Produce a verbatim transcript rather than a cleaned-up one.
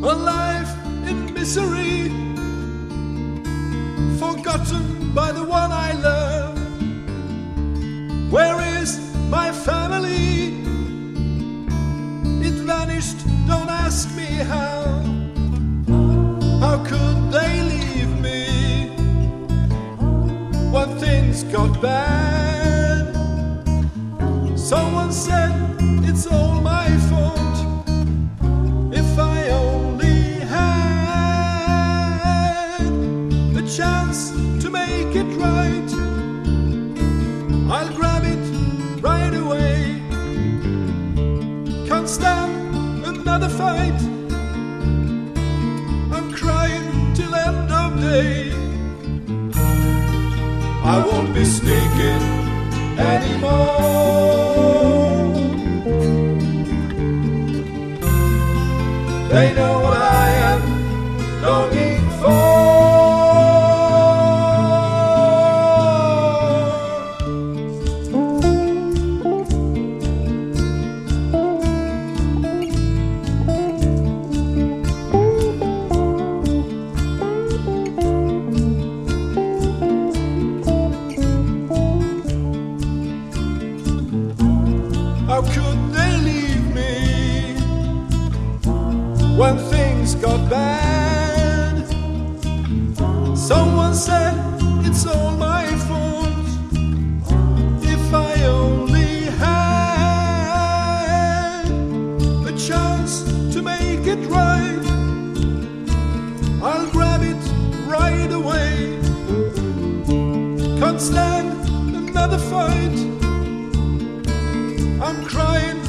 a life in misery, forgotten by the one I love. Where is my family? It vanished, don't ask me how. How could they leave me when things got bad? Someone said it's all my fault. If I only had the chance to make it right, I'll grab it right away. Can't stand another fight. I'm crying till end of day. I won't be sneaking anymore. They know what I am longing for. How could they leave me when things got bad? Someone said it's all my fault. If I only had a chance to make it right, I'll grab it right away. Can't stand another fight. I'm crying